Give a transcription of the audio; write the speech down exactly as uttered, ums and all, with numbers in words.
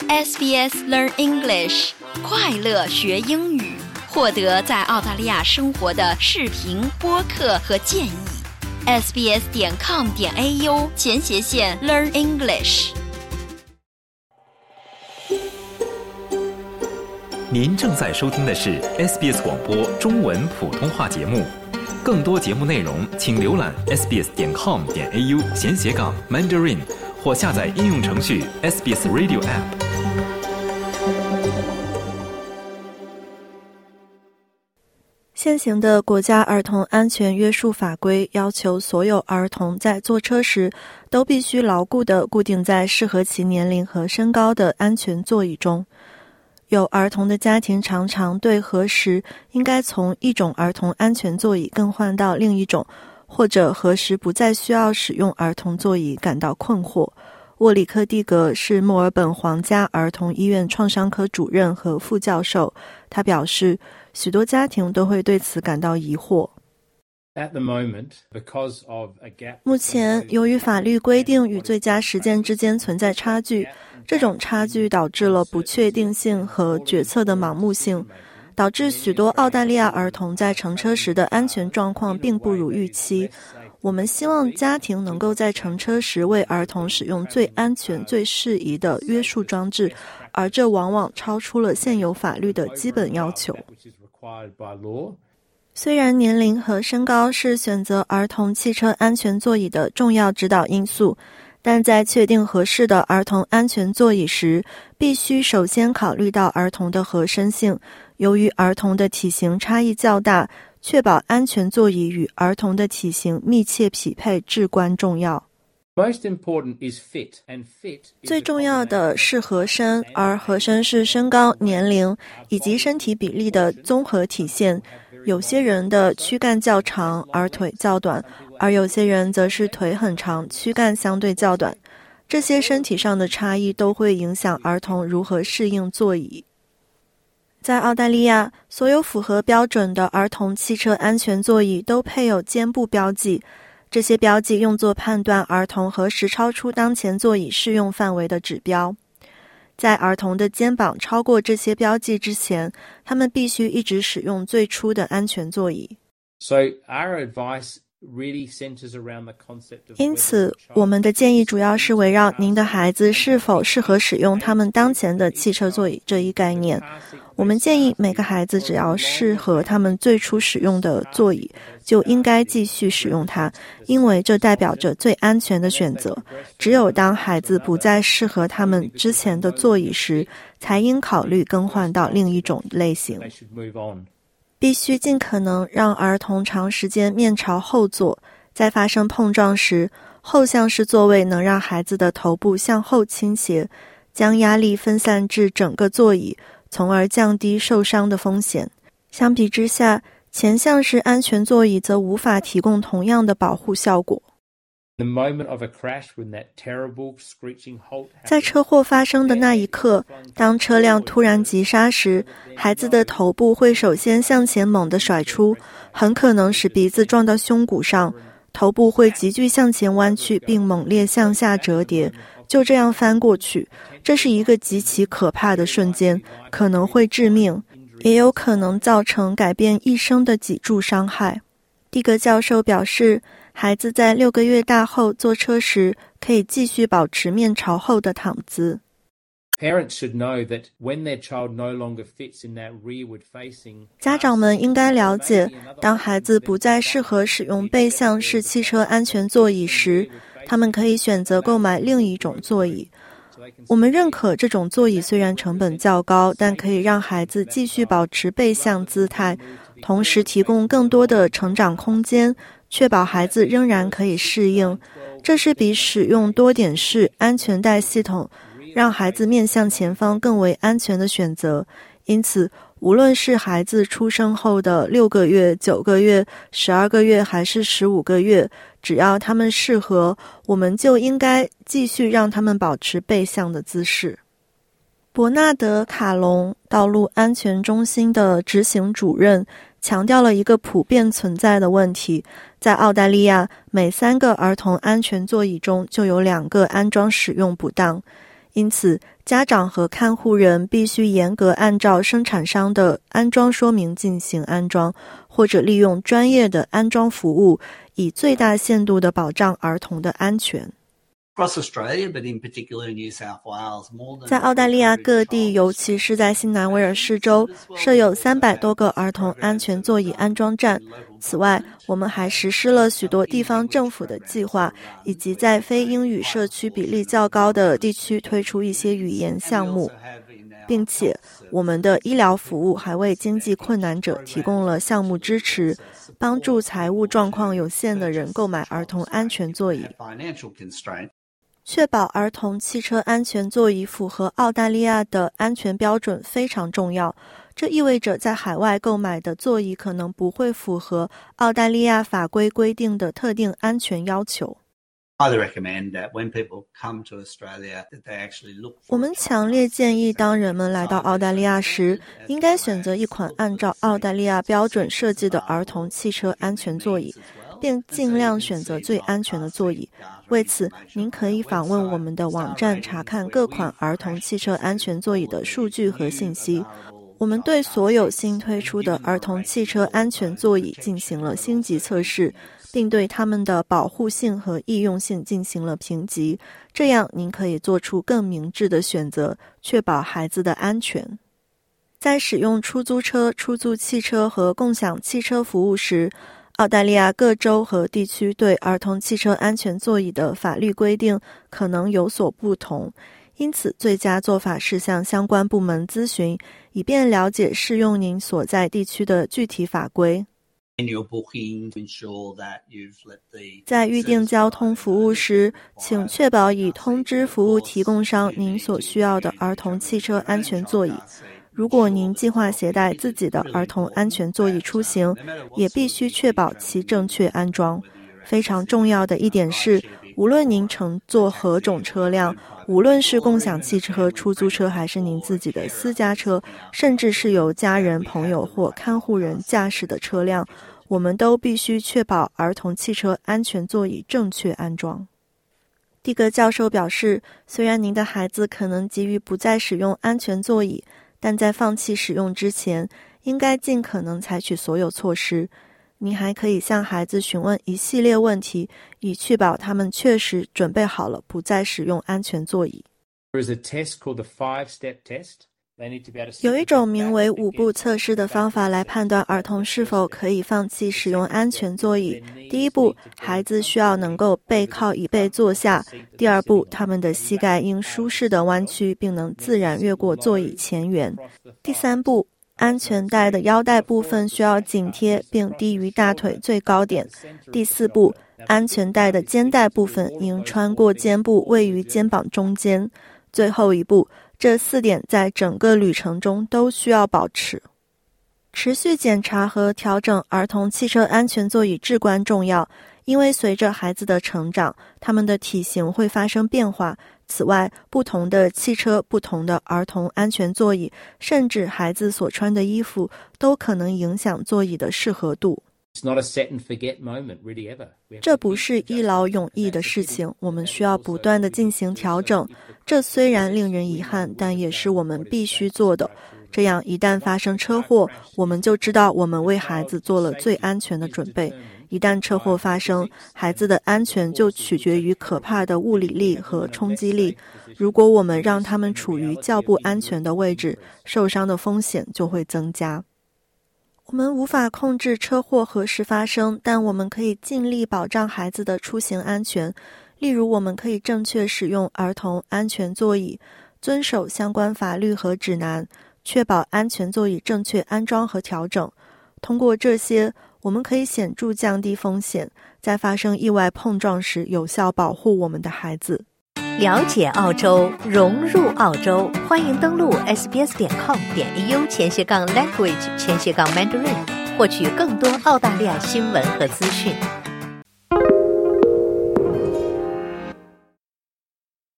S B S Learn English， 快乐学英语，获得在澳大利亚生活的视频、播客和建议。S B S 点 com 点 A U 前斜线 Learn English。 您正在收听的是 S B S 广播中文普通话节目。更多节目内容，请浏览 S B S 点 com 点 A U 闲斜杠 Mandarin， 或下载应用程序 S B S Radio App。 现行的国家儿童安全约束法规要求所有儿童在坐车时都必须牢固地固定在适合其年龄和身高的安全座椅中。有儿童的家庭常常对何时应该从一种儿童安全座椅更换到另一种，或者何时不再需要使用儿童座椅感到困惑。沃里克蒂格是墨尔本皇家儿童医院创伤科主任和副教授，他表示许多家庭都会对此感到疑惑。目前由于法律规定与最佳实践之间存在差距，这种差距导致了不确定性和决策的盲目性，导致许多澳大利亚儿童在乘车时的安全状况并不如预期。我们希望家庭能够在乘车时为儿童使用最安全、最适宜的约束装置，而这往往超出了现有法律的基本要求。虽然年龄和身高是选择儿童汽车安全座椅的重要指导因素，但在确定合适的儿童安全座椅时，必须首先考虑到儿童的合身性。由于儿童的体型差异较大，确保安全座椅与儿童的体型密切匹配至关重要。最重要的是合身，而合身是身高、年龄以及身体比例的综合体现。有些人的躯干较长而腿较短，而有些人则是腿很长，躯干相对较短。这些身体上的差异都会影响儿童如何适应座椅。在澳大利亚，所有符合标准的儿童汽车安全座椅都配有肩部标记，这些标记用作判断儿童何时超出当前座椅适用范围的指标。在儿童的肩膀超过这些标记之前，他们必须一直使用最初的安全座椅。因此，我们的建议主要是围绕您的孩子是否适合使用他们当前的汽车座椅这一概念。我们建议每个孩子只要适合他们最初使用的座椅，就应该继续使用它，因为这代表着最安全的选择。只有当孩子不再适合他们之前的座椅时，才应考虑更换到另一种类型。必须尽可能让儿童长时间面朝后坐，在发生碰撞时，后向式座位能让孩子的头部向后倾斜，将压力分散至整个座椅，从而降低受伤的风险。相比之下，前向式安全座椅则无法提供同样的保护效果。在车祸发生的那一刻，当车辆突然急刹时，孩子的头部会首先向前猛地甩出，很可能使鼻子撞到胸骨上，头部会急剧向前弯曲并猛烈向下折叠，就这样翻过去。这是一个极其可怕的瞬间，可能会致命，也有可能造成改变一生的脊柱伤害。蒂格教授表示，孩子在六个月大后坐车时，可以继续保持面朝后的躺姿。家长们应该了解，当孩子不再适合使用背向式汽车安全座椅时，他们可以选择购买另一种座椅。我们认可这种座椅虽然成本较高，但可以让孩子继续保持背向姿态，同时提供更多的成长空间，确保孩子仍然可以适应。这是比使用多点式安全带系统让孩子面向前方更为安全的选择。因此，无论是孩子出生后的六个月、九个月、十二个月还是十五个月，只要他们适合，我们就应该继续让他们保持背向的姿势。伯纳德·卡隆道路安全中心的执行主任强调了一个普遍存在的问题，在澳大利亚，每三个儿童安全座椅中就有两个安装使用不当。 因此，家长和看护人必须严格按照生产商的安装说明进行安装，或者利用专业的安装服务，以最大限度地保障儿童的安全。在澳大利亚各地，尤其是在新南威尔士州，设有三百多个儿童安全座椅安装站。此外，我们还实施了许多地方政府的计划，以及在非英语社区比例较高的地区推出一些语言项目，并且我们的医疗服务还为经济困难者提供了项目支持，帮助财务状况有限的人购买儿童安全座椅。确保儿童汽车安全座椅符合澳大利亚的安全标准非常重要，这意味着在海外购买的座椅可能不会符合澳大利亚法规规定的特定安全要求。我们强烈建议，当人们来到澳大利亚时，应该选择一款按照澳大利亚标准设计的儿童汽车安全座椅，并尽量选择最安全的座椅。为此，您可以访问我们的网站，查看各款儿童汽车安全座椅的数据和信息。我们对所有新推出的儿童汽车安全座椅进行了星级测试，并对它们的保护性和易用性进行了评级，这样您可以做出更明智的选择，确保孩子的安全。在使用出租车、出租汽车和共享汽车服务时，澳大利亚各州和地区对儿童汽车安全座椅的法律规定可能有所不同，因此最佳做法是向相关部门咨询，以便了解适用您所在地区的具体法规。在预订交通服务时，请确保已通知服务提供商您所需要的儿童汽车安全座椅。如果您计划携带自己的儿童安全座椅出行，也必须确保其正确安装。非常重要的一点是，无论您乘坐何种车辆，无论是共享汽车、出租车还是您自己的私家车，甚至是由家人、朋友或看护人驾驶的车辆，我们都必须确保儿童汽车安全座椅正确安装。蒂格教授表示，虽然您的孩子可能急于不再使用安全座椅，但在放弃使用之前，应该尽可能采取所有措施。您还可以向孩子询问一系列问题，以确保他们确实准备好了不再使用安全座椅。有一种名为五步测试的方法来判断儿童是否可以放弃使用安全座椅。第一步，孩子需要能够背靠椅背坐下。第二步，他们的膝盖应舒适地弯曲，并能自然越过座椅前缘。第三步，安全带的腰带部分需要紧贴并低于大腿最高点。第四步，安全带的肩带部分应穿过肩部，位于肩膀中间。最后一步，这四点在整个旅程中都需要保持。持续检查和调整儿童汽车安全座椅至关重要，因为随着孩子的成长，他们的体型会发生变化。此外，不同的汽车、不同的儿童安全座椅，甚至孩子所穿的衣服，都可能影响座椅的适合度。这不是一劳永逸的事情，我们需要不断地进行调整。这虽然令人遗憾，但也是我们必须做的。这样一旦发生车祸，我们就知道我们为孩子做了最安全的准备。一旦车祸发生，孩子的安全就取决于可怕的物理力和冲击力。如果我们让他们处于较不安全的位置，受伤的风险就会增加。我们无法控制车祸何时发生，但我们可以尽力保障孩子的出行安全。例如，我们可以正确使用儿童安全座椅，遵守相关法律和指南，确保安全座椅正确安装和调整。通过这些，我们可以显著降低风险，在发生意外碰撞时有效保护我们的孩子。 了解澳洲，融入澳洲，欢迎登录 s b s 点 com 点 a u 前斜杠 language 前斜杠 mandarin， 获取更多澳大利亚新闻和资讯。